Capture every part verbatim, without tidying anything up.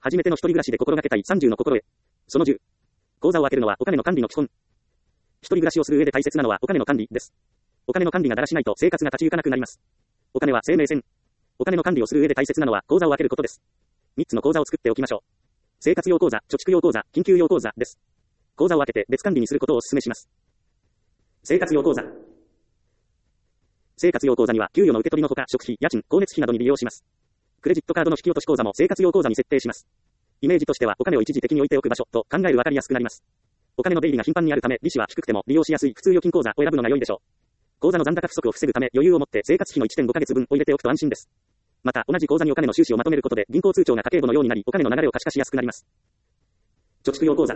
初めての一人暮らしで心がけたいさんじゅうの心得。そのじゅう。口座を開けるのはお金の管理の基本。一人暮らしをする上で大切なのはお金の管理です。お金の管理がだらしないと生活が立ち行かなくなります。お金は生命線。お金の管理をする上で大切なのは口座を開けることです。みっつの口座を作っておきましょう。生活用口座、貯蓄用口座、緊急用口座です。口座を開けて別管理にすることをお勧めします。生活用口座。生活用口座には給与の受け取りのほか食費、家賃、光熱費などに利用します。クレジットカードの引き落とし口座も生活用口座に設定します。イメージとしてはお金を一時的に置いておく場所と考えるわかりやすくなります。お金の出入りが頻繁にあるため利子は低くても利用しやすい普通預金口座を選ぶのが良いでしょう。口座の残高不足を防ぐため余裕を持って生活費のいってんごかげつぶんを入れておくと安心です。また同じ口座にお金の収支をまとめることで銀行通帳が家計簿のようになりお金の流れを可視化しやすくなります。貯蓄用口座。貯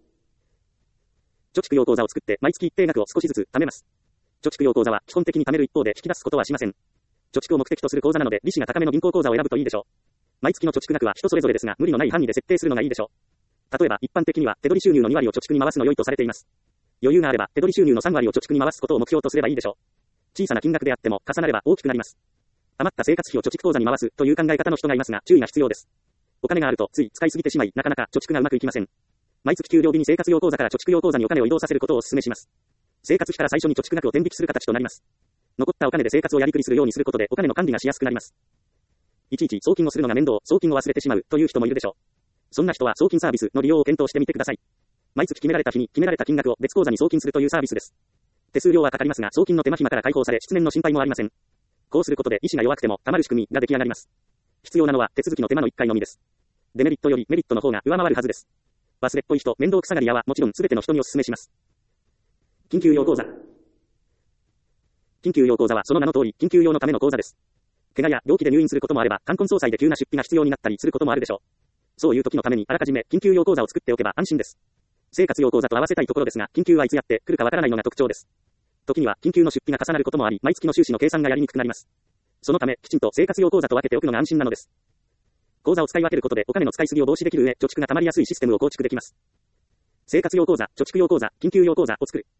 蓄用口座を作って毎月一定額を少しずつ貯めます。貯蓄用口座は基本的に貯める一方で引き出すことはしません。貯蓄を目的とする口座なので利子が高めの銀行口座を選ぶといいでしょう。毎月の貯蓄額は人それぞれですが無理のない範囲で設定するのがいいでしょう。例えば一般的には手取り収入のにわりを貯蓄に回すの良いとされています。余裕があれば手取り収入のさんわりを貯蓄に回すことを目標とすればいいでしょう。小さな金額であっても重なれば大きくなります。余った生活費を貯蓄口座に回すという考え方の人がいますが注意が必要です。お金があるとつい使いすぎてしまいなかなか貯蓄がうまくいきません。毎月給料日に生活用口座から貯蓄用口座にお金を移動させることをお勧めします。生活費から最初に貯蓄額を転引きする形となります。残ったお金で生活をやりくりするようにすることでお金の管理がしやすくなります。いちいち送金をするのが面倒、送金を忘れてしまうという人もいるでしょう。そんな人は送金サービスの利用を検討してみてください。毎月決められた日に決められた金額を別口座に送金するというサービスです。手数料はかかりますが送金の手間暇から解放され失念の心配もありません。こうすることで意志が弱くても貯まる仕組みが出来上がります。必要なのは手続きの手間のいっかいのみです。デメリットよりメリットの方が上回るはずです。忘れっぽい人、面倒くさがり屋はもちろん全ての人にお勧めします。緊急用口座。緊急用口座はその名の通り緊急用のための口座です。怪我や病気で入院することもあれば冠婚葬祭で急な出費が必要になったりすることもあるでしょう。そういう時のためにあらかじめ緊急用口座を作っておけば安心です。生活用口座と合わせたいところですが緊急はいつやってくるかわからないのが特徴です。時には緊急の出費が重なることもあり毎月の収支の計算がやりにくくなります。そのためきちんと生活用口座と分けておくのが安心なのです。口座を使い分けることでお金の使いすぎを防止できる上貯蓄が溜まりやすいシステムを構築できます。生活用口座、貯蓄用口座、緊急用口座を作る。